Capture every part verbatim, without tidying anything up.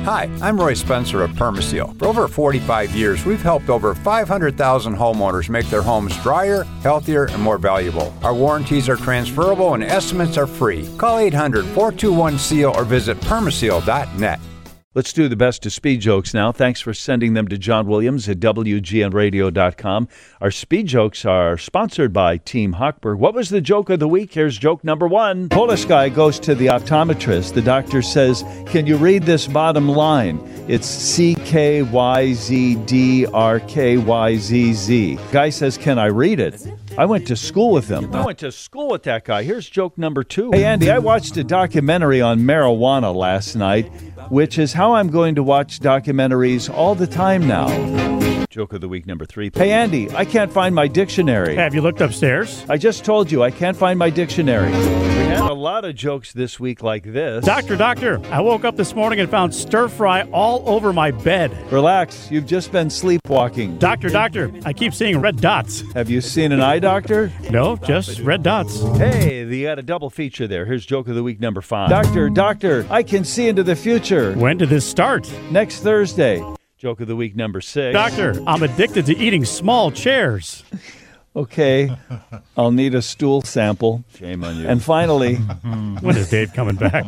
Hi, I'm Roy Spencer of Permaseal. For over forty-five years, we've helped over five hundred thousand homeowners make their homes drier, healthier, and more valuable. Our warranties are transferable and estimates are free. Call eight hundred, four two one, S E A L or visit permaseal dot net. Let's do the best of speed jokes now. Thanks for sending them to John Williams at W G N radio dot com. Our speed jokes are sponsored by Team Hochberg. What was the joke of the week? Here's joke number one. Polish guy goes to the optometrist. The doctor says, can you read this bottom line? It's C K Y Z D R K Y Z Z. Guy says, can I read it? I went to school with him. I went to school with that guy. Here's joke number two. Hey, Andy, I watched a documentary on marijuana last night, which is how I'm going to watch documentaries all the time now. Joke of the week number three. Hey, Andy, I can't find my dictionary. Have you looked upstairs? I just told you I can't find my dictionary. We had a lot of jokes this week like this. Doctor, doctor, I woke up this morning and found stir fry all over my bed. Relax, you've just been sleepwalking. Doctor, doctor, I keep seeing red dots. Have you seen an eye doctor? No, just red dots. Hey, you got a double feature there. Here's joke of the week number five. Doctor, doctor, I can see into the future. When did this start? Next Thursday. Joke of the week number six. Doctor, I'm addicted to eating small chairs. Okay, I'll need a stool sample. Shame on you. And finally... When is Dave coming back?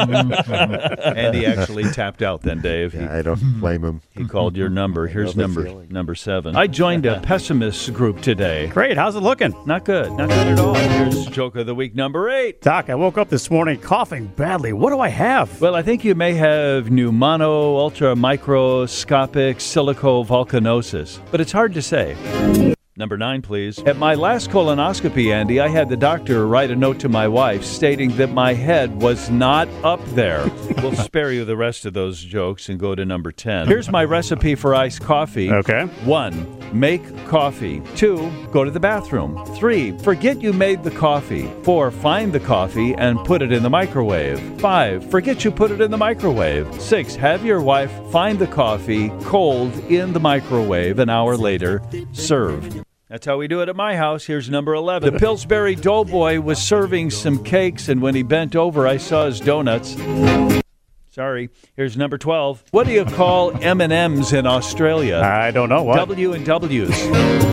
Andy actually tapped out then, Dave. He, yeah, I don't blame him. He called your number. Here's number number seven. I joined a pessimist group today. Great, how's it looking? Not good. Not good at all. Here's joke of the week number eight. Doc, I woke up this morning coughing badly. What do I have? Well, I think you may have pneumono ultra microscopic silicovolcanosis, but it's hard to say. Number nine, please. At my last colonoscopy, Andy, I had the doctor write a note to my wife stating that my head was not up there. We'll spare you the rest of those jokes and go to number ten. Here's my recipe for iced coffee. Okay. One, make coffee. Two, go to the bathroom. Three, forget you made the coffee. Four, find the coffee and put it in the microwave. Five, forget you put it in the microwave. Six, have your wife find the coffee cold in the microwave an hour later. Serve. That's how we do it at my house. Here's number eleven. The Pillsbury Doughboy was serving some cakes, and when he bent over, I saw his donuts. Sorry. Here's number twelve. What do you call M and M's in Australia? I don't know. What? W and W's.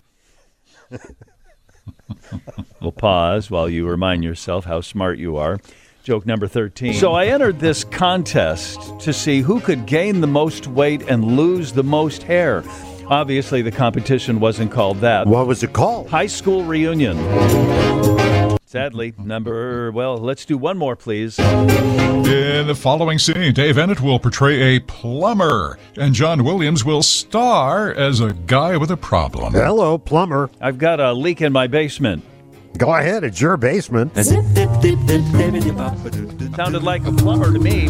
We'll pause while you remind yourself how smart you are. Joke number thirteen. So I entered this contest to see who could gain the most weight and lose the most hair. Obviously, the competition wasn't called that. What was it called? High school reunion. Sadly, number, well, let's do one more, please. In the following scene, Dave Ennett will portray a plumber, and John Williams will star as a guy with a problem. Hello, plumber. I've got a leak in my basement. Go ahead, it's your basement. Sounded like a plumber to me.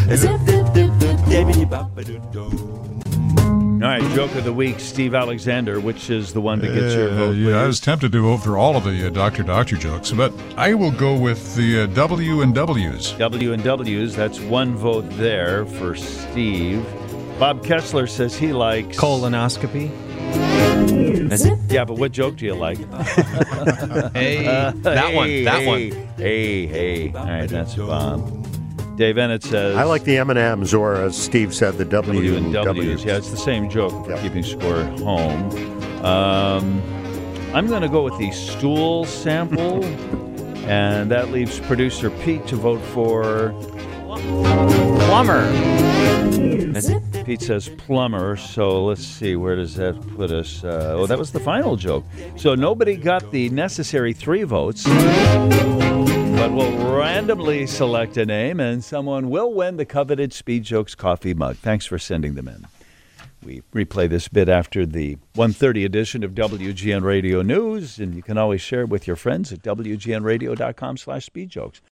All right, joke of the week, Steve Alexander, which is the one that gets your vote, uh, Yeah, I was tempted to go for all of the uh, Doctor Doctor jokes, but I will go with the uh, W and W's. W and W's, that's one vote there for Steve. Bob Kessler says he likes... Colonoscopy. Yeah, but what joke do you like? Hey, uh, that hey, one, that hey, one. Hey, hey. All right, that's Bob. Dave Ennett says... I like the M and M's, or as Steve said, the W, W and W's. W's. Yeah, it's the same joke for Yep. keeping score home. Um, I'm going to go with the stool sample, and that leaves producer Pete to vote for... Plumber. Pete says plumber, so let's see, where does that put us? Uh, oh, that was the final joke. So nobody got the necessary three votes, but we'll randomly select a name, and someone will win the coveted Speed Jokes coffee mug. Thanks for sending them in. We replay this bit after the one thirty edition of W G N Radio News, and you can always share it with your friends at W G N radio dot com slash speed jokes.